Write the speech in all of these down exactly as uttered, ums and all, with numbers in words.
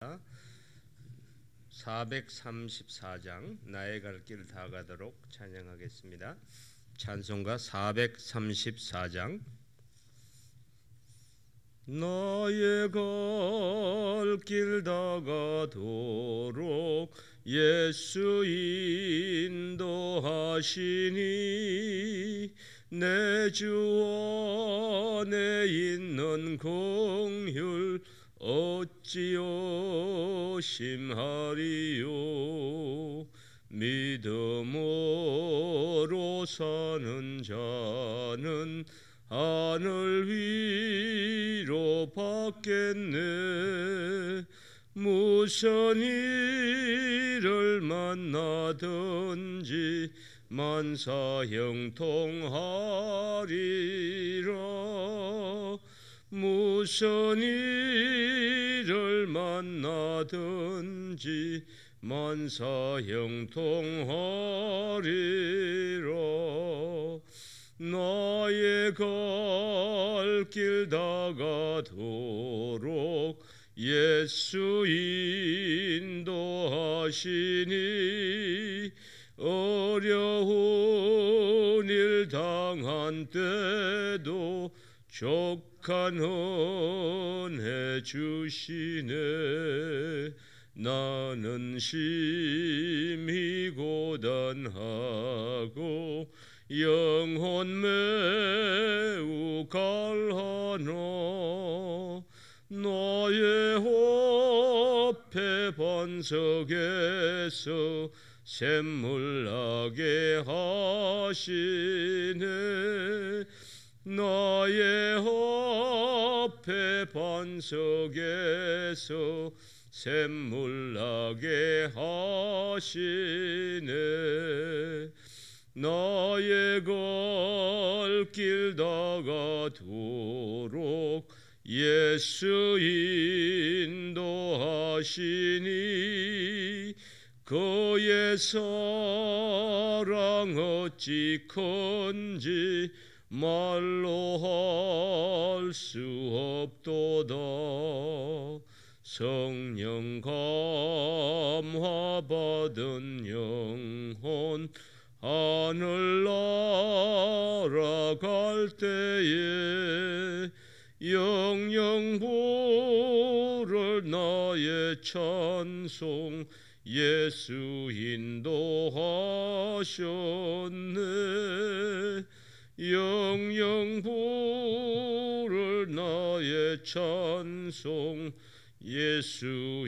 사백삼십사 장 나의 갈 길 다 가도록 찬양하겠습니다. 찬송가 사백삼십사 장. 나의 갈 길 다 가도록 예수 인도하시니 내 주 안에 있는 긍휼 어찌요 심하리요. 믿음으로 사는 자는 하늘 위로 받겠네. 무슨 일을 만나든지 만사형통하리라. 무슨 일을 만나든지 만사형통하리라. 나의 갈 길 다 가도록 예수 인도하시니 어려운 일 당한 때도 족한 은혜 주시네. 나는 심히 고단하고 영혼 매우 갈하나 나의 호패 반석에서 샘물 나게 하시네. 나의 호패 반석에서 샘물 나게 하시네. 나의 갈 길 다 가도록 예수 인도하시니 그의 사랑 어찌 큰지 말로 할 수 없도다. 성령 감화 받은 영혼 하늘 날아갈 때에 영영 부를 나의 찬송 예수 인도하셨네. 영영 부를 나의 찬송 예수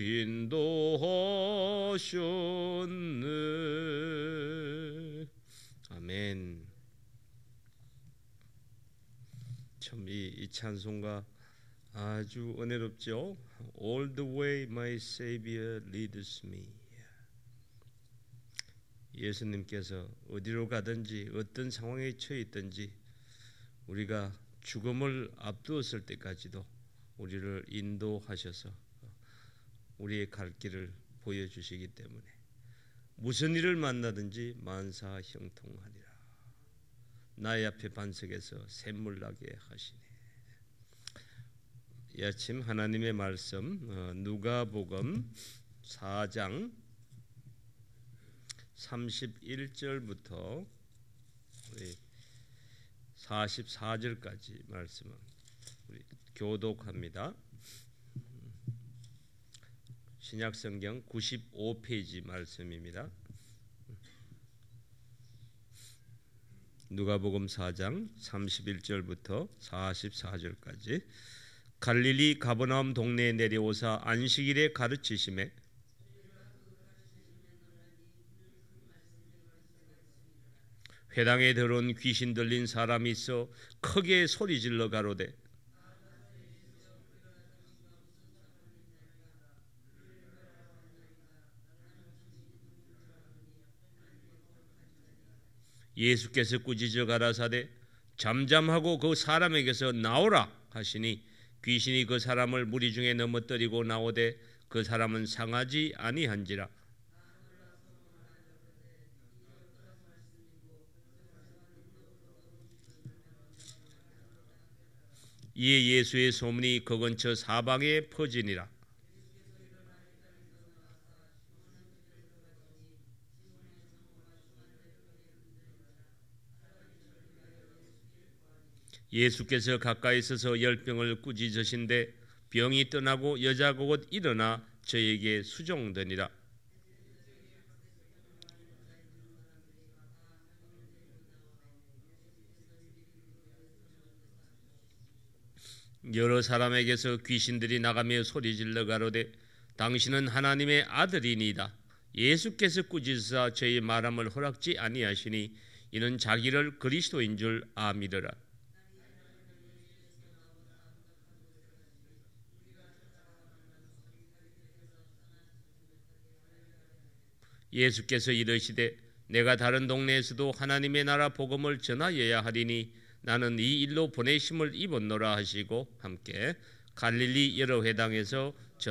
인도하셨네. 아멘. 참 이 이 찬송가 아주 은혜롭죠. All the way my Savior leads me. 예수님께서 어디로 가든지 어떤 상황에 처해 있든지 우리가 죽음을 앞두었을 때까지도 우리를 인도하셔서 우리의 갈 길을 보여주시기 때문에 무슨 일을 만나든지 만사형통하리라. 나의 앞에 반석에서 샘물 나게 하시네. 이 아침 하나님의 말씀 누가복음 사 장 삼십일 절부터 사십사 절까지 말씀을 우리 교독합니다. 신약성경 구십오 페이지 말씀입니다. 누가복음 사 장 삼십일 절부터 사십사 절까지. 갈릴리 가버나움 동네에 내려오사 안식일에 가르치심에 회당에 들어온 귀신 들린 사람이 있어 크게 소리질러 가로되 예수께서 꾸짖어 가라사대 잠잠하고 그 사람에게서 나오라 하시니 귀신이 그 사람을 무리 중에 넘어뜨리고 나오되 그 사람은 상하지 아니한지라. 이에 예수의 소문이 그 근처 사방에 퍼지니라. 예수께서 가까이 서서 열병을 꾸짖으신데 병이 떠나고 여자가 곧 일어나 저에게 수종되니라. 여러 사람에게서 귀신들이 나가며 소리질러 가로되 당신은 하나님의 아들이니이다. 예수께서 꾸짖으사 저희 말함을 허락지 아니하시니 이는 자기를 그리스도인 줄 아미르라. 예수께서 이르시되 내가 다른 동네에서도 하나님의 나라 복음을 전하여야 하리니 나는 이 일로 보내심을 입었노라 하시고 함께 갈릴리 여러 회당에서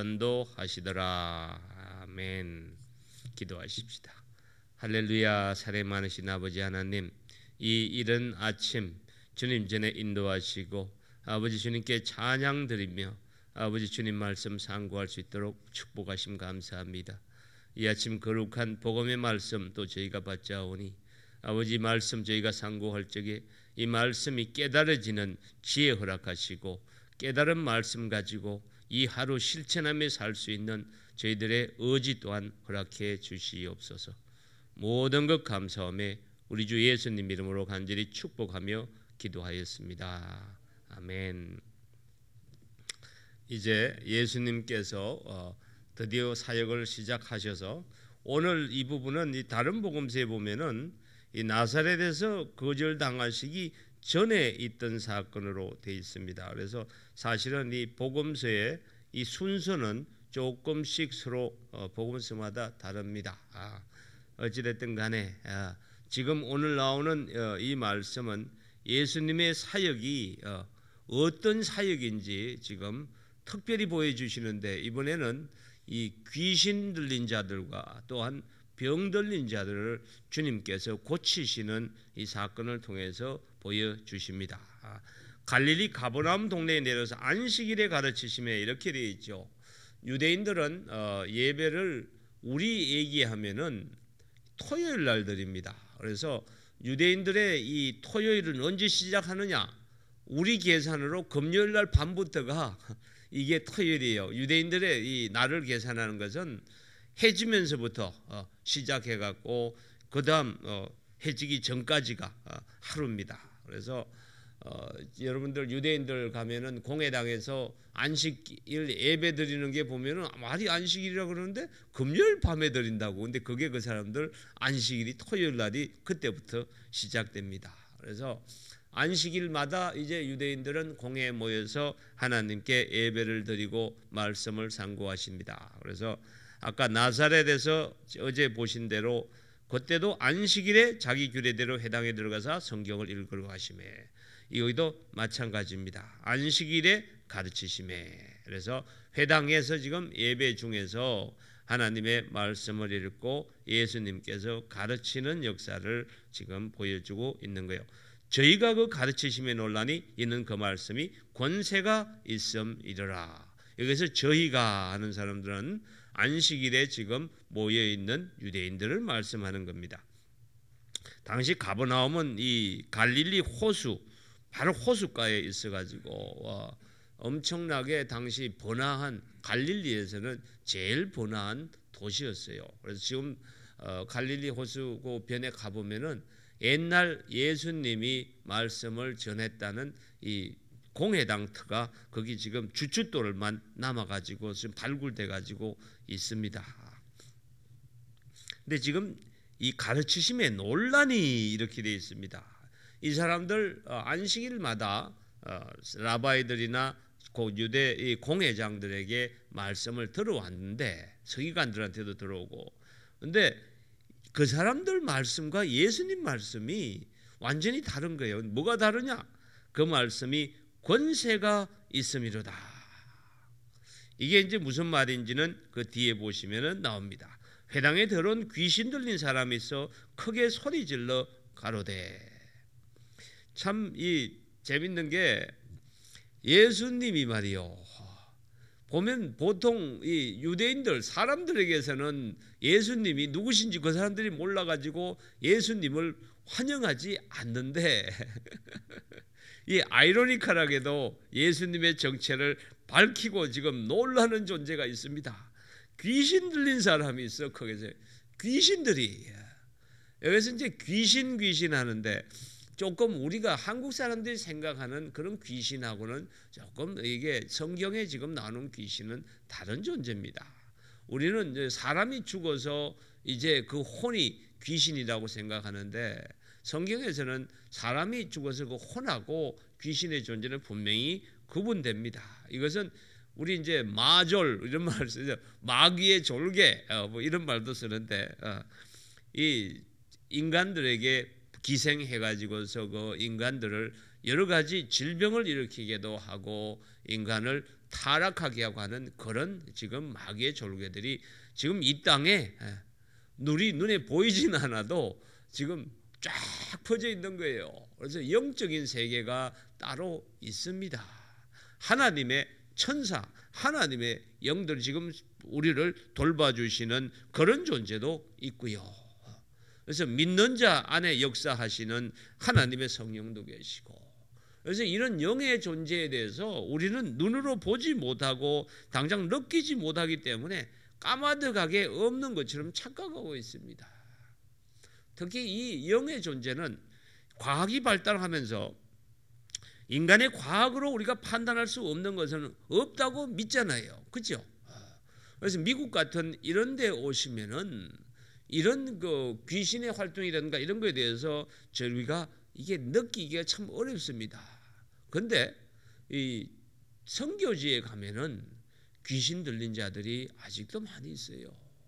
전도하시더라. 아멘. 기도하십시다. 할렐루야. 사랑 많으신 아버지 하나님, 이 이른 아침 주님 전에 인도하시고 아버지 주님께 찬양 드리며 아버지 주님 말씀 상고할 수 있도록 축복하심 감사합니다. 이 아침 거룩한 복음의 말씀 또 저희가 받자오니 아버지 말씀 저희가 상고할 적에 이 말씀이 깨달아지는 지혜 허락하시고 깨달은 말씀 가지고 이 하루 실천하며 살 수 있는 저희들의 의지 또한 허락해 주시옵소서. 모든 것 감사하며 우리 주 예수님 이름으로 간절히 축복하며 기도하였습니다. 아멘. 이제 예수님께서 드디어 사역을 시작하셔서 오늘 이 부분은 이 다른 복음서에 보면은 이 나사렛에서 거절당하시기 전에 있던 사건으로 되어 있습니다. 그래서 사실은 이 복음서의 이 순서는 조금씩 서로 복음서마다 다릅니다. 아, 어찌됐든 간에 아, 지금 오늘 나오는 이 말씀은 예수님의 사역이 어떤 사역인지 지금 특별히 보여주시는데 이번에는 이 귀신 들린 자들과 또한 병 들린 자들을 주님께서 고치시는 이 사건을 통해서 보여주십니다. 갈릴리 가버나움 동네에 내려서 안식일에 가르치심에 이렇게 되어 있죠. 유대인들은 예배를 우리 얘기하면은 토요일 날 드립니다. 그래서 유대인들의 이 토요일은 언제 시작하느냐? 우리 계산으로 금요일 날 밤부터가 이게 토요일이에요. 유대인들의 이 날을 계산하는 것은 해지면서부터 어, 시작해갖고 그 다음 어, 해지기 전까지가 어, 하루입니다. 그래서 어, 여러분들 유대인들 가면은 공회당에서 안식일 예배 드리는 게 보면은 말이 안식일이라 그러는데 금요일 밤에 드린다고. 근데 그게 그 사람들 안식일이 토요일 날이 그때부터 시작됩니다. 그래서 안식일마다 이제 유대인들은 공회에 모여서 하나님께 예배를 드리고 말씀을 상고하십니다. 그래서 아까 나사렛에서 어제 보신 대로 그때도 안식일에 자기 규례대로 회당에 들어가서 성경을 읽으러 가시매 여기도 마찬가지입니다. 안식일에 가르치시매. 그래서 회당에서 지금 예배 중에서 하나님의 말씀을 읽고 예수님께서 가르치는 역사를 지금 보여주고 있는 거예요. 저희가 그 가르치심에 논란이 있는 그 말씀이 권세가 있음이더라. 여기서 저희가 하는 사람들은 안식일에 지금 모여있는 유대인들을 말씀하는 겁니다. 당시 가버나움은 이 갈릴리 호수 바로 호숫가에 있어가지고 와, 엄청나게 당시 번화한 갈릴리에서는 제일 번화한 도시였어요. 그래서 지금 어, 갈릴리 호수 그 변에 가보면은 옛날 예수님이 말씀을 전했다는 이 공회당터가 거기 지금 주춧돌만 남아가지고 지금 발굴돼가지고 있습니다. 근데 지금 이 가르치심에 논란이 이렇게 되어 있습니다. 이 사람들 안식일마다 라바이들이나 유대 공회장들에게 말씀을 들어왔는데 서기관들한테도 들어오고, 근데 그 사람들 말씀과 예수님 말씀이 완전히 다른 거예요. 뭐가 다르냐? 그 말씀이 권세가 있음이로다. 이게 이제 무슨 말인지는 그 뒤에 보시면은 나옵니다. 회당에 들어온 귀신 들린 사람이 있어 크게 소리질러 가로되. 참 이 재밌는 게 예수님이 말이요. 보면 보통 이 유대인들 사람들에게서는 예수님이 누구신지 그 사람들이 몰라가지고 예수님을 환영하지 않는데 이 아이러니컬하게도 예수님의 정체를 밝히고 지금 놀라는 존재가 있습니다. 귀신 들린 사람이 있어. 거기서 귀신들이 여기서 이제 귀신 귀신 하는데 조금 우리가 한국 사람들이 생각하는 그런 귀신하고는 조금 이게 성경에 지금 나오는 귀신은 다른 존재입니다. 우리는 이제 사람이 죽어서 이제 그 혼이 귀신이라고 생각하는데 성경에서는 사람이 죽어서 그 혼하고 귀신의 존재는 분명히 구분됩니다. 이것은 우리 이제 마졸 이런 말을 쓰죠. 마귀의 졸개 어, 뭐 이런 말도 쓰는데 어, 이 인간들에게 기생해가지고서 그 인간들을 여러 가지 질병을 일으키기도 하고 인간을 타락하게 하고 하는 그런 지금 마귀의 졸개들이 지금 이 땅에 우리 눈에 보이진 않아도 지금 쫙 퍼져 있는 거예요. 그래서 영적인 세계가 따로 있습니다. 하나님의 천사, 하나님의 영들 지금 우리를 돌봐주시는 그런 존재도 있고요. 그래서 믿는 자 안에 역사하시는 하나님의 성령도 계시고, 그래서 이런 영의 존재에 대해서 우리는 눈으로 보지 못하고 당장 느끼지 못하기 때문에 까마득하게 없는 것처럼 착각하고 있습니다. 특히 이 영의 존재는 과학이 발달하면서 인간의 과학으로 우리가 판단할 수 없는 것은 없다고 믿잖아요. 그렇죠? 그래서 미국 같은 이런 데 오시면은 이런 그 귀신의 활동이라든가 이런 거에 대해서 저희가 이게 느끼기가 참 어렵습니다. 그런데 이 선교지에 가면은 귀신 들린 자들이 아직도 많이 있어요.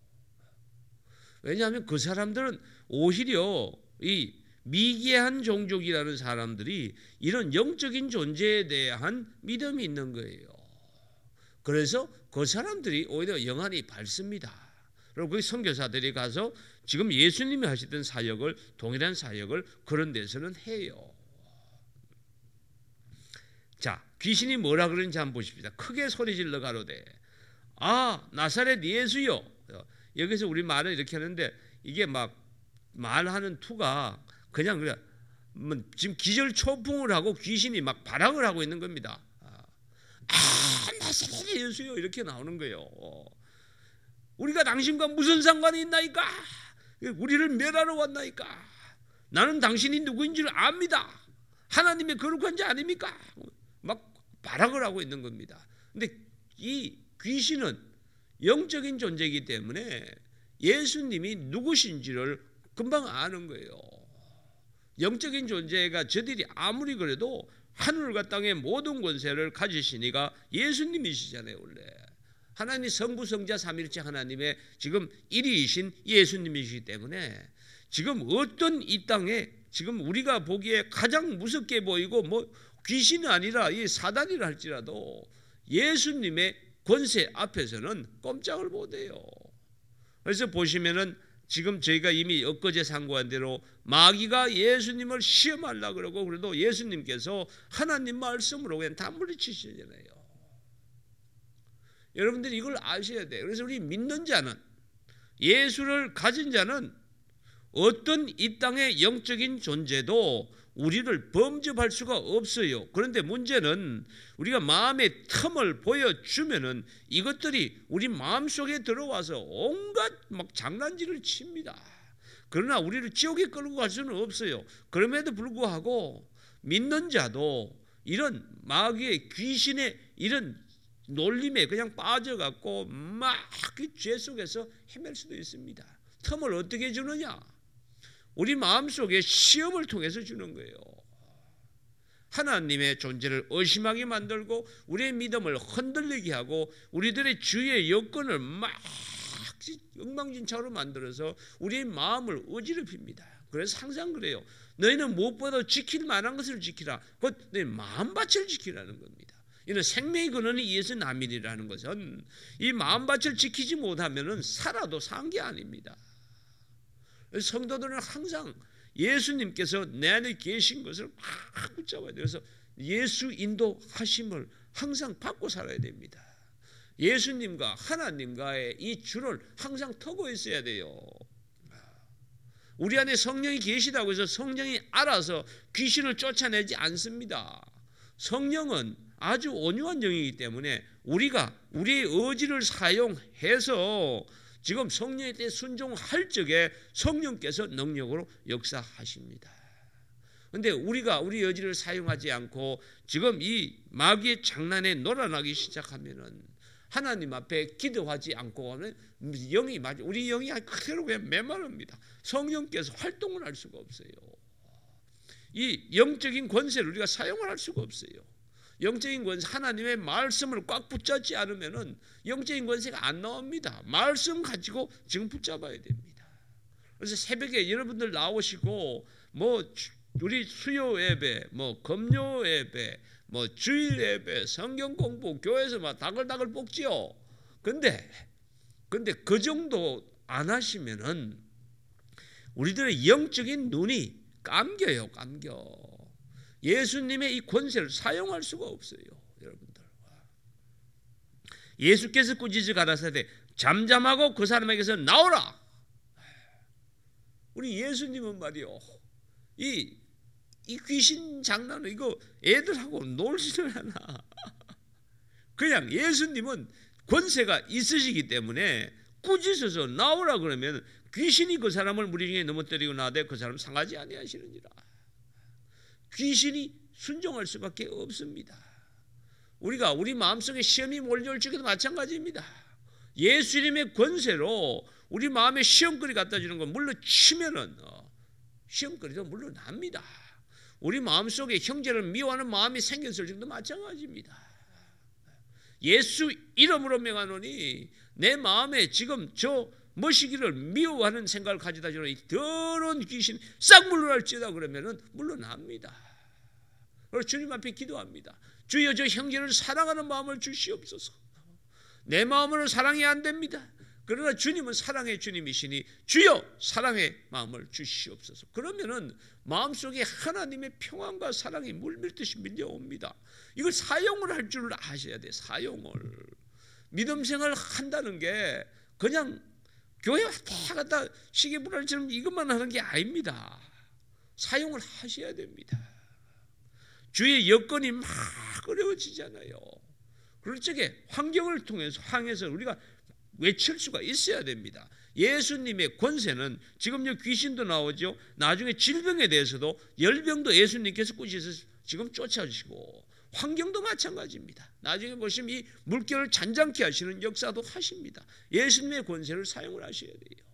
왜냐하면 그 사람들은 오히려 이 미개한 종족이라는 사람들이 이런 영적인 존재에 대한 믿음이 있는 거예요. 그래서 그 사람들이 오히려 영안이 밝습니다. 그리고 그 선교사들이 가서 지금 예수님이 하시던 사역을 동일한 사역을 그런 데서는 해요. 자, 귀신이 뭐라 그러는지 한번 보십시다. 크게 소리질러 가로되 아 나사렛 예수여. 여기서 우리 말을 이렇게 하는데 이게 막 말하는 투가 그냥 그래 뭐 지금 기절초풍을 하고 귀신이 막 발악을 하고 있는 겁니다. 아 나사렛 예수여 이렇게 나오는 거예요. 우리가 당신과 무슨 상관이 있나이까? 우리를 멸하러 왔나이까? 나는 당신이 누구인지를 압니다. 하나님의 거룩한 자 아닙니까? 막 발악을 하고 있는 겁니다. 근데 이 귀신은 영적인 존재이기 때문에 예수님이 누구신지를 금방 아는 거예요. 영적인 존재가 저들이 아무리 그래도 하늘과 땅의 모든 권세를 가지시니가 예수님이시잖아요. 원래 하나님 성부 성자 삼일체 하나님의 지금 일위이신 예수님이시기 때문에 지금 어떤 이 땅에 지금 우리가 보기에 가장 무섭게 보이고 뭐 귀신이 아니라 이 사단이라 할지라도 예수님의 권세 앞에서는 꼼짝을 못해요. 그래서 보시면은 지금 저희가 이미 엊그제 상고한 대로 마귀가 예수님을 시험하려고 그러고 그래도 예수님께서 하나님 말씀으로 그냥 다 물리치시잖아요. 여러분들이 이걸 아셔야 돼요. 그래서 우리 믿는 자는 예수를 가진 자는 어떤 이 땅의 영적인 존재도 우리를 범접할 수가 없어요. 그런데 문제는 우리가 마음의 틈을 보여주면은 이것들이 우리 마음속에 들어와서 온갖 막 장난질을 칩니다. 그러나 우리를 지옥에 끌고 갈 수는 없어요. 그럼에도 불구하고 믿는 자도 이런 마귀의 귀신의 이런 놀림에 그냥 빠져갖고 막 그 죄 속에서 헤맬 수도 있습니다. 틈을 어떻게 주느냐? 우리 마음속에 시험을 통해서 주는 거예요. 하나님의 존재를 의심하게 만들고 우리의 믿음을 흔들리게 하고 우리들의 주의 여건을 막 엉망진창으로 만들어서 우리의 마음을 어지럽힙니다. 그래서 항상 그래요. 너희는 무엇보다 지킬 만한 것을 지키라. 곧 너희 마음밭을 지키라는 겁니다. 이는 생명의 근원이 예수 남이라는 것은 이 마음밭을 지키지 못하면 살아도 산 게 아닙니다. 성도들은 항상 예수님께서 내 안에 계신 것을 막 붙잡아야 돼요. 그래서 예수 인도하심을 항상 받고 살아야 됩니다. 예수님과 하나님과의 이 줄을 항상 터고 있어야 돼요. 우리 안에 성령이 계시다고 해서 성령이 알아서 귀신을 쫓아내지 않습니다. 성령은 아주 온유한 영이기 때문에 우리가 우리의 의지를 사용해서 지금 성령에 대해 순종할 적에 성령께서 능력으로 역사하십니다. 그런데 우리가 우리 의지를 사용하지 않고 지금 이 마귀의 장난에 놀아나기 시작하면은 하나님 앞에 기도하지 않고 하면 영이 맞아 우리 영이 그대로 그냥 메마릅니다. 성령께서 활동을 할 수가 없어요. 이 영적인 권세를 우리가 사용을 할 수가 없어요. 영적인 권세, 하나님의 말씀을 꽉 붙잡지 않으면은 영적인 권세가 안 나옵니다. 말씀 가지고 지금 붙잡아야 됩니다. 그래서 새벽에 여러분들 나오시고 뭐 우리 수요 예배, 뭐 금요 예배, 뭐 주일 예배, 성경 공부, 교회에서 막 다글다글 볶지요. 근데 근데 그 정도 안 하시면은 우리들의 영적인 눈이 감겨요, 감겨. 예수님의 이 권세를 사용할 수가 없어요, 여러분들. 예수께서 꾸짖어 가라사대 잠잠하고 그 사람에게서 나오라. 우리 예수님은 말이요, 이, 이 귀신 장난은 이거 애들하고 놀지를 않아. 그냥 예수님은 권세가 있으시기 때문에 꾸짖어서 나오라 그러면 귀신이 그 사람을 무리 중에 넘어뜨리고 나되 그 사람 상하지 아니하시느니라. 귀신이 순종할 수밖에 없습니다. 우리가 우리 마음속에 시험이 몰려올 적에도 마찬가지입니다. 예수님의 권세로 우리 마음에 시험거리 갖다 주는 건 물러치면은 시험거리도 물러납니다. 우리 마음속에 형제를 미워하는 마음이 생겼을 적도 마찬가지입니다. 예수 이름으로 명하노니 내 마음에 지금 저 머시기를 미워하는 생각을 가져다 주는 이 더러운 귀신 싹 물러날지어다 그러면은 물러납니다. 그래서 주님 앞에 기도합니다. 주여 저 형제를 사랑하는 마음을 주시옵소서. 내 마음으로 사랑이 안 됩니다. 그러나 주님은 사랑의 주님이시니 주여 사랑의 마음을 주시옵소서. 그러면은 마음속에 하나님의 평안과 사랑이 물밀듯이 밀려옵니다. 이걸 사용을 할 줄 아셔야 돼. 사용을. 믿음 생활을 한다는 게 그냥 교회 왔다 갔다 시계불알처럼 이것만 하는 게 아닙니다. 사용을 하셔야 됩니다. 주의 여건이 막 어려워지잖아요. 그럴 적에 환경을 통해서 항해서 우리가 외칠 수가 있어야 됩니다. 예수님의 권세는 지금 여기 귀신도 나오죠. 나중에 질병에 대해서도 열병도 예수님께서 꾸짖어서 지금 쫓아주시고 환경도 마찬가지입니다. 나중에 보시면 이 물결을 잔잔케 하시는 역사도 하십니다. 예수님의 권세를 사용을 하셔야 돼요.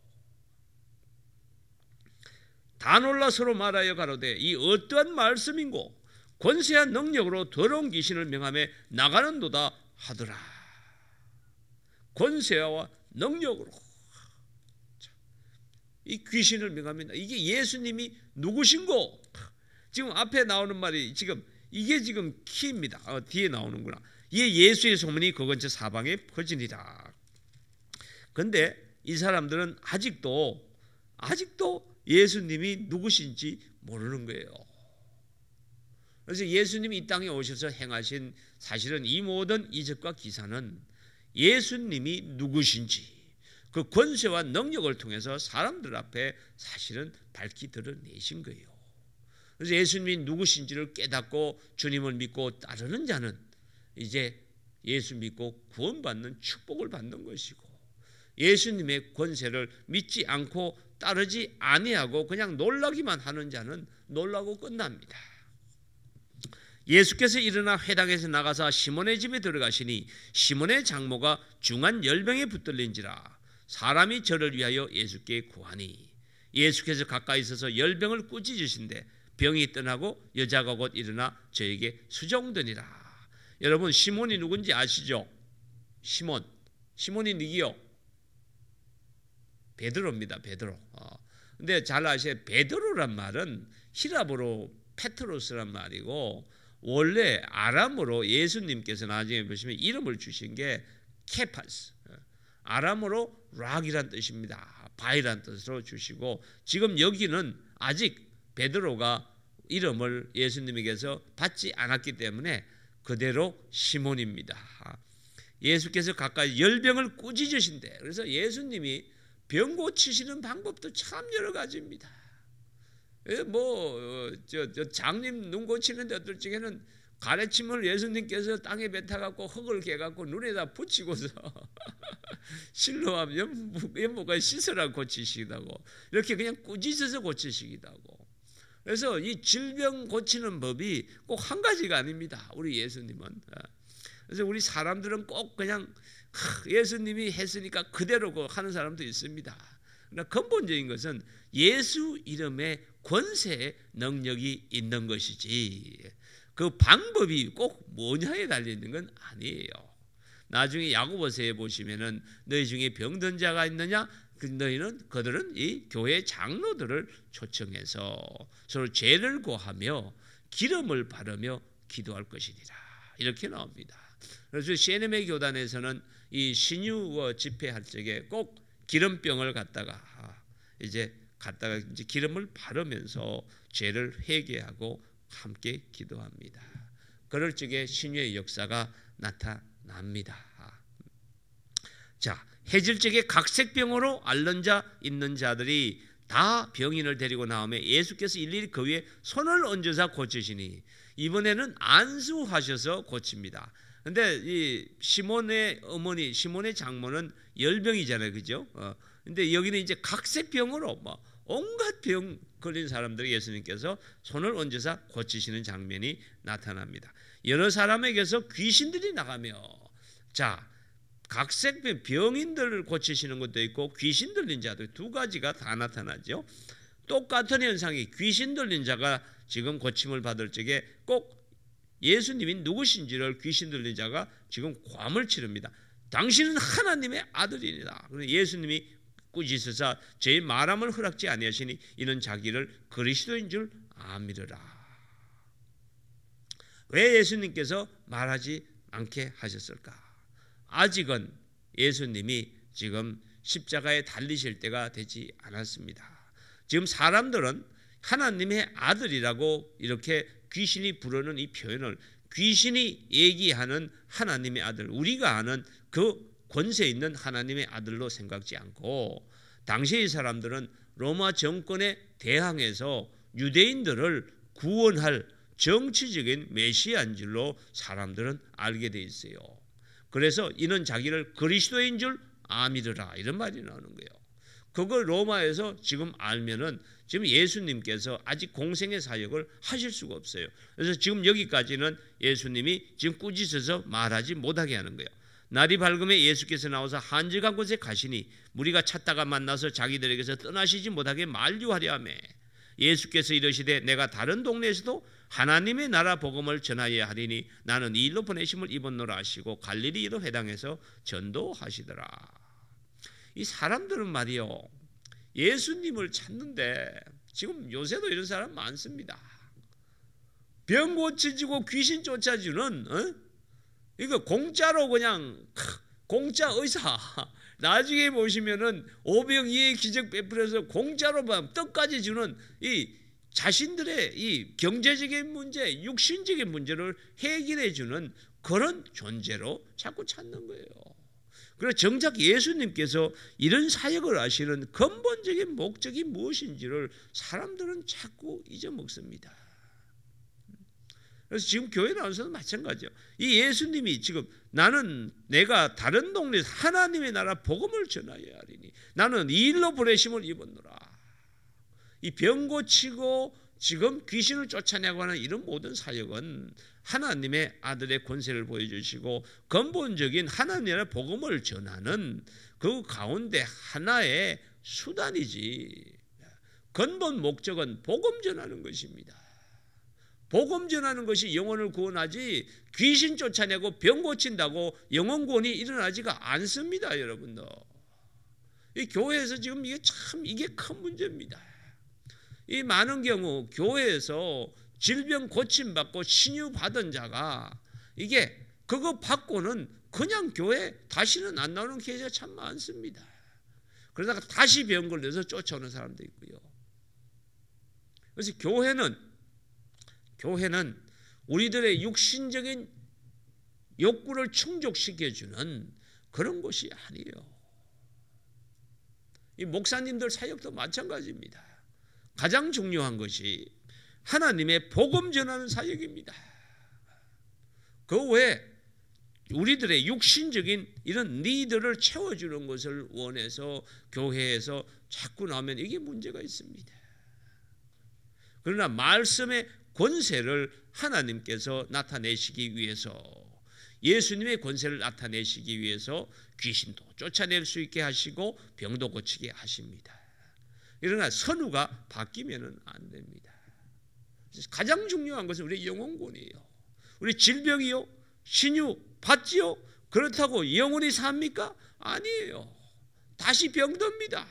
다 놀라 서로 말하여 가로되 이 어떠한 말씀인고 권세한 능력으로 더러운 귀신을 명하며 나가는도다 하더라. 권세와 능력으로 이 귀신을 명합니다. 이게 예수님이 누구신고? 지금 앞에 나오는 말이 지금 이게 지금 키입니다. 어, 뒤에 나오는구나. 이게 예수의 소문이 그 근처 사방에 퍼지니라. 그런데 이 사람들은 아직도 아직도 예수님이 누구신지 모르는 거예요. 그래서 예수님이 이 땅에 오셔서 행하신 사실은 이 모든 이적과 기사는 예수님이 누구신지 그 권세와 능력을 통해서 사람들 앞에 사실은 밝히 드러내신 거예요. 그래서 예수님이 누구신지를 깨닫고 주님을 믿고 따르는 자는 이제 예수 믿고 구원받는 축복을 받는 것이고, 예수님의 권세를 믿지 않고 따르지 아니하고 그냥 놀라기만 하는 자는 놀라고 끝납니다. 예수께서 일어나 회당에서 나가사 시몬의 집에 들어가시니 시몬의 장모가 중한 열병에 붙들린지라. 사람이 저를 위하여 예수께 구하니 예수께서 가까이 있어서 열병을 꾸짖으신데 병이 떠나고 여자가 곧 일어나 저에게 수종되니라. 여러분 시몬이 누군지 아시죠? 시몬. 시몬이 누구요? 베드로입니다. 베드로. 어. 근데 잘 아셔야 베드로란 말은 히라보로 페트로스란 말이고 원래 아람어로 예수님께서 나중에 보시면 이름을 주신 게 케파스. 아람어로 락이란 뜻입니다. 바위란 뜻으로 주시고 지금 여기는 아직 베드로가 이름을 예수님에게서 받지 않았기 때문에 그대로 시몬입니다. 예수께서 가까이 열병을 꾸짖으신대. 그래서 예수님이 병 고치시는 방법도 참 여러 가지입니다. 뭐저 저 장님 눈 고치는데 어떨 적에는 가래침을 예수님께서 땅에 뱉어갖고 흙을 개갖고 눈에다 붙이고서 실로와 연못까지 씻으라 고치시기도 하고 이렇게 그냥 꾸짖어서 고치시기도 하고. 그래서 이 질병 고치는 법이 꼭 한 가지가 아닙니다. 우리 예수님은. 그래서 우리 사람들은 꼭 그냥 예수님이 했으니까 그대로 하는 사람도 있습니다. 그러나 근본적인 것은 예수 이름의 권세 능력이 있는 것이지 그 방법이 꼭 뭐냐에 달려있는 건 아니에요. 나중에 야고보서에 보시면은 너희 중에 병든 자가 있느냐? 그 너희는 그들은 이 교회 장로들을 초청해서 서로 죄를 고하며 기름을 바르며 기도할 것이니라. 이렇게 나옵니다. 그래서 씨엔엠의 교단에서는 이 신유 집회할 적에 꼭 기름병을 갖다가 이제 갖다가 이제 기름을 바르면서 죄를 회개하고 함께 기도합니다. 그럴 적에 신유의 역사가 나타납니다. 자, 해질 적에 각색병으로 앓는 자 있는 자들이 다 병인을 데리고 나오며 예수께서 일일이 그 위에 손을 얹어서 고치시니 이번에는 안수하셔서 고칩니다. 근데 이 시몬의 어머니, 시몬의 장모는 열병이잖아요, 그죠? 어. 근데 여기는 이제 각색병으로 뭐 온갖 병 걸린 사람들 예수님께서 손을 얹어서 고치시는 장면이 나타납니다. 여러 사람에게서 귀신들이 나가며, 자, 각색병 병인들을 고치시는 것도 있고 귀신 들린 자도 두 가지가 다 나타나죠. 똑같은 현상이 귀신 들린 자가 지금 고침을 받을 적에 꼭 예수님이 누구신지를 귀신 들린 자가 지금 괌을 치릅니다. 당신은 하나님의 아들이니다. 예수님이 꾸짖으사 제 말함을 허락지 아니하시니 이는 자기를 그리스도인 줄 아미르라. 왜 예수님께서 말하지 않게 하셨을까? 아직은 예수님이 지금 십자가에 달리실 때가 되지 않았습니다. 지금 사람들은 하나님의 아들이라고 이렇게 귀신이 부르는 이 표현을 귀신이 얘기하는 하나님의 아들, 우리가 아는 그 권세 있는 하나님의 아들로 생각지 않고 당시의 사람들은 로마 정권에 대항해서 유대인들을 구원할 정치적인 메시아인 줄로 사람들은 알게 돼 있어요. 그래서 이는 자기를 그리스도인 줄 아미르라 이런 말이 나오는 거예요. 그걸 로마에서 지금 알면은 지금 예수님께서 아직 공생의 사역을 하실 수가 없어요. 그래서 지금 여기까지는 예수님이 지금 꾸짖어서 말하지 못하게 하는 거예요. 날이 밝음에 예수께서 나와서 한적한 곳에 가시니 무리가 찾다가 만나서 자기들에게서 떠나시지 못하게 만류하려 하며 예수께서 이르시되 내가 다른 동네에서도 하나님의 나라 복음을 전하여야 하리니 나는 이 일로 보내심을 입었노라 하시고 갈릴리로 회당에서 전도하시더라. 이 사람들은 말이요 예수님을 찾는데 지금 요새도 이런 사람 많습니다. 병 고쳐지고 귀신 쫓아주는 어? 이거 공짜로 그냥 공짜 의사 나중에 보시면은 오병이의 기적 베풀어서 공짜로 떡까지 주는 이 자신들의 이 경제적인 문제, 육신적인 문제를 해결해 주는 그런 존재로 자꾸 찾는 거예요. 그래서 정작 예수님께서 이런 사역을 하시는 근본적인 목적이 무엇인지를 사람들은 자꾸 잊어먹습니다. 그래서 지금 교회 나와서도 마찬가지예요. 이 예수님이 지금 나는 내가 다른 동네에서 하나님의 나라 복음을 전하여야 하리니 나는 이 일로 보내심을 입었노라. 이 병 고치고 지금 귀신을 쫓아내고 하는 이런 모든 사역은 하나님의 아들의 권세를 보여주시고 근본적인 하나님의 나라 복음을 전하는 그 가운데 하나의 수단이지 근본 목적은 복음 전하는 것입니다. 복음 전하는 것이 영혼을 구원하지 귀신 쫓아내고 병 고친다고 영혼 구원이 일어나지가 않습니다. 여러분도 이 교회에서 지금 이게 참 이게 큰 문제입니다. 이 많은 경우 교회에서 질병 고침받고 신유받은 자가 이게 그거 받고는 그냥 교회 다시는 안 나오는 케이스가 참 많습니다. 그러다가 다시 병 걸려서 쫓아오는 사람도 있고요. 그래서 교회는 교회는 우리들의 육신적인 욕구를 충족시켜주는 그런 곳이 아니에요. 이 목사님들 사역도 마찬가지입니다. 가장 중요한 것이 하나님의 복음 전하는 사역입니다. 그 외에 우리들의 육신적인 이런 니드를 채워주는 것을 원해서 교회에서 자꾸 나오면 이게 문제가 있습니다. 그러나 말씀의 권세를 하나님께서 나타내시기 위해서, 예수님의 권세를 나타내시기 위해서 귀신도 쫓아낼 수 있게 하시고 병도 고치게 하십니다. 그러나 선우가 바뀌면 안 됩니다. 가장 중요한 것은 우리 영혼권이에요. 우리 질병이요, 신유 받지요? 그렇다고 영원히 삽니까? 아니에요. 다시 병듭니다.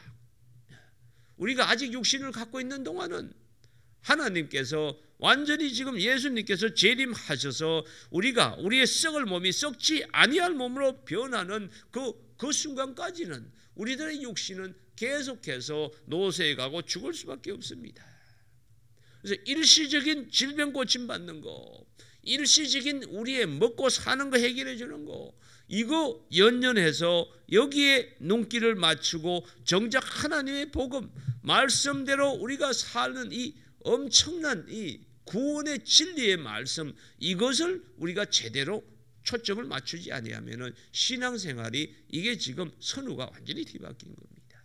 우리가 아직 육신을 갖고 있는 동안은 하나님께서 완전히 지금 예수님께서 재림하셔서 우리가 우리의 썩을 몸이 썩지 아니할 몸으로 변하는 그, 그 순간까지는 우리들의 육신은 계속해서 노쇠해 가고 죽을 수밖에 없습니다. 그래서 일시적인 질병 고침 받는 거, 일시적인 우리의 먹고 사는 거 해결해 주는 거, 이거 연연해서 여기에 눈길을 맞추고 정작 하나님의 복음 말씀대로 우리가 사는 이 엄청난 이 구원의 진리의 말씀, 이것을 우리가 제대로 초점을 맞추지 아니하면은 신앙생활이 이게 지금 선우가 완전히 뒤바뀐 겁니다.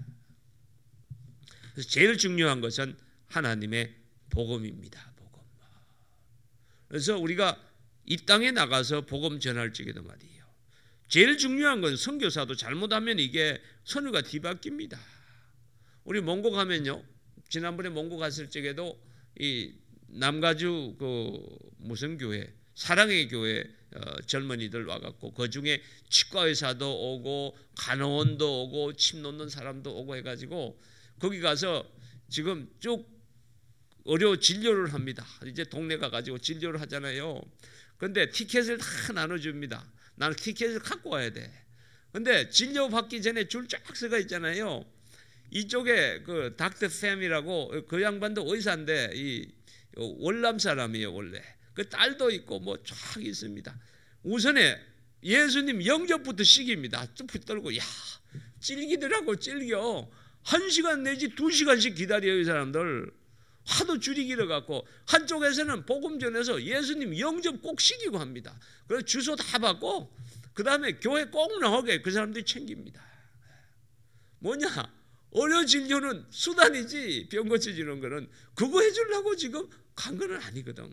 그래서 제일 중요한 것은 하나님의 복음입니다. 복음. 그래서 우리가 이 땅에 나가서 복음 전할 적에도 말이에요. 제일 중요한 건 선교사도 잘못하면 이게 선우가 뒤바뀝니다. 우리 몽고 가면요, 지난번에 몽고 갔을 적에도 이 남가주 그 무슨 교회, 사랑의 교회 어, 젊은이들 와갖고 그 중에 치과 의사도 오고 간호원도 오고 침 놓는 사람도 오고 해가지고 거기 가서 지금 쭉 의료 진료를 합니다. 이제 동네 가가지고 진료를 하잖아요. 근데 티켓을 다 나눠줍니다. 나는 티켓을 갖고 와야 돼. 근데 진료 받기 전에 줄 쫙 서가 있잖아요. 이쪽에 그 닥터 팸이라고 그 양반도 의사인데 이 월남 사람이에요 원래. 그 딸도 있고 뭐 쫙 있습니다. 우선에 예수님 영접부터 시깁니다. 쭉 붙들고 야 찔기더라고 찔겨. 한 시간 내지 두 시간씩 기다려요 이 사람들. 하도 줄이 길어갖고 한쪽에서는 복음 전해서 예수님 영접 꼭 시키고 합니다. 그래서 주소 다 받고 그 다음에 교회 꼭 나오게 그 사람들이 챙깁니다. 뭐냐? 의료 진료는 수단이지 병 고쳐주는 거는 그거 해주려고 지금 간 거는 아니거든.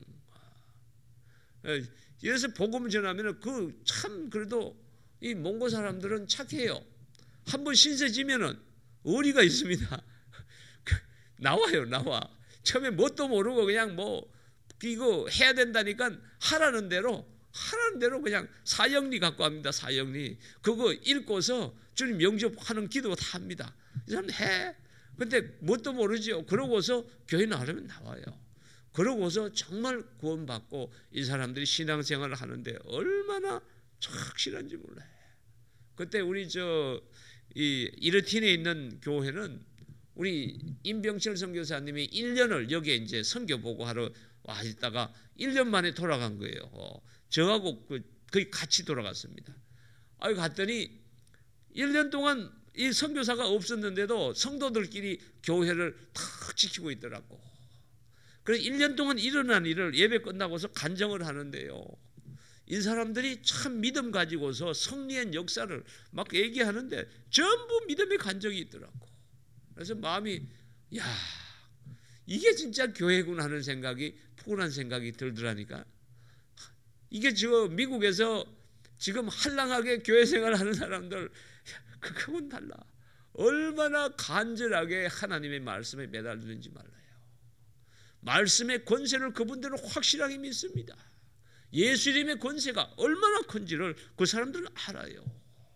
그래서 복음 전하면 그 참 그래도 이 몽고 사람들은 착해요. 한번 신세 지면은 의리가 있습니다. 나와요 나와. 처음에 뭣도 모르고 그냥 뭐 이거 해야 된다니까 하라는 대로 하라는 대로 그냥 사형리 갖고 합니다. 사형리 그거 읽고서 주님 영접하는 기도 다 합니다. 이 사람 해. 근데 뭣도 모르죠. 그러고서 교회 나가려면 나와요. 그러고서 정말 구원받고 이 사람들이 신앙생활을 하는데 얼마나 착실한지 몰라요. 그때 우리 저 이 이르틴에 있는 교회는 우리 임병철 선교사님이 일 년을 여기에 이제 선교 보고하러 와 있다가 일 년 만에 돌아간 거예요. 어, 저하고 그, 거의 같이 돌아갔습니다. 아, 갔더니 일 년 동안 이 선교사가 없었는데도 성도들끼리 교회를 탁 지키고 있더라고. 그래서 일 년 동안 일어난 일을 예배 끝나고서 간증을 하는데요. 이 사람들이 참 믿음 가지고서 성리의 역사를 막 얘기하는데 전부 믿음의 간증이 있더라고. 그래서 마음이 야 이게 진짜 교회구나 하는 생각이 푸근한 생각이 들더라니까. 이게 저 미국에서 지금 한량하게 교회 생활을 하는 사람들 그거는 달라. 얼마나 간절하게 하나님의 말씀에 매달리는지 말라요. 말씀의 권세를 그분들은 확실하게 믿습니다. 예수님의 권세가 얼마나 큰지를 그 사람들은 알아요.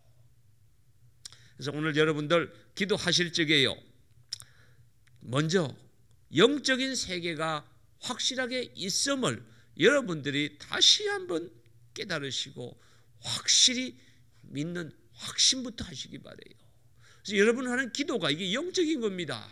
그래서 오늘 여러분들 기도하실 적에요. 먼저 영적인 세계가 확실하게 있음을 여러분들이 다시 한번 깨달으시고 확실히 믿는 확신부터 하시기 바라요. 그래서 여러분 하는 기도가 이게 영적인 겁니다.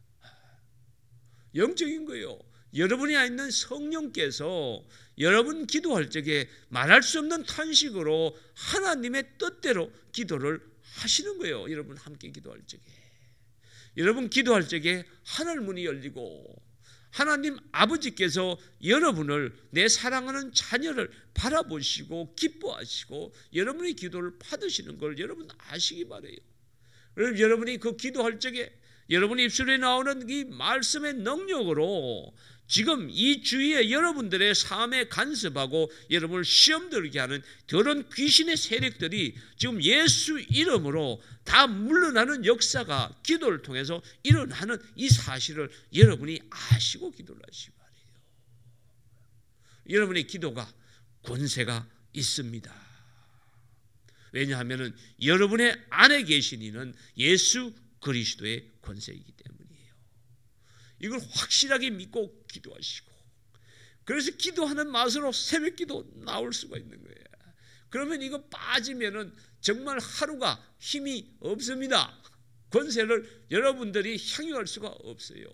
영적인 거예요. 여러분이 있는 성령께서 여러분 기도할 적에 말할 수 없는 탄식으로 하나님의 뜻대로 기도를 하시는 거예요. 여러분 함께 기도할 적에. 여러분 기도할 적에 하늘 문이 열리고 하나님 아버지께서 여러분을, 내 사랑하는 자녀를 바라보시고 기뻐하시고 여러분의 기도를 받으시는 걸 여러분 아시기 바라요. 그럼 여러분이 그 기도할 적에 여러분의 입술에 나오는 이 말씀의 능력으로 지금 이 주위에 여러분들의 삶에 간섭하고 여러분을 시험 들게 하는 그런 귀신의 세력들이 지금 예수 이름으로 다 물러나는 역사가 기도를 통해서 일어나는 이 사실을 여러분이 아시고 기도를 하시기 바라요. 여러분의 기도가 권세가 있습니다. 왜냐하면 여러분의 안에 계신 이는 예수 그리스도의 권세이기 때문이에요. 이걸 확실하게 믿고 기도하시고, 그래서 기도하는 맛으로 새벽 기도 나올 수가 있는 거예요. 그러면 이거 빠지면은 정말 하루가 힘이 없습니다. 권세를 여러분들이 향유할 수가 없어요.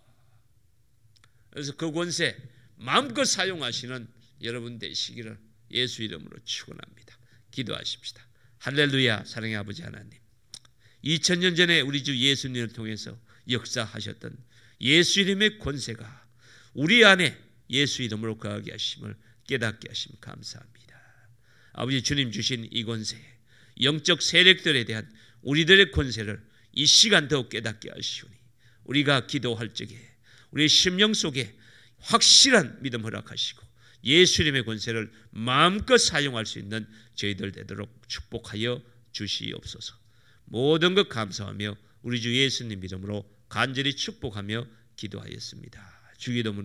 그래서 그 권세 마음껏 사용하시는 여러분 되시기를 예수 이름으로 축원합니다. 기도하십시다. 할렐루야. 사랑의 아버지 하나님, 이천 년 전에 우리 주 예수님을 통해서 역사하셨던 예수 이름의 권세가 우리 안에 예수 이름으로 거하게 하심을 깨닫게 하심 감사합니다. 아버지, 주님 주신 이 권세, 영적 세력들에 대한 우리들의 권세를 이 시간 더욱 깨닫게 하시오니 우리가 기도할 적에 우리의 심령 속에 확실한 믿음 허락하시고 예수 이름의 권세를 마음껏 사용할 수 있는 저희들 되도록 축복하여 주시옵소서. 모든 것 감사하며 우리 주 예수님 이름으로 간절히 축복하며 기도하였습니다. 주 이름으로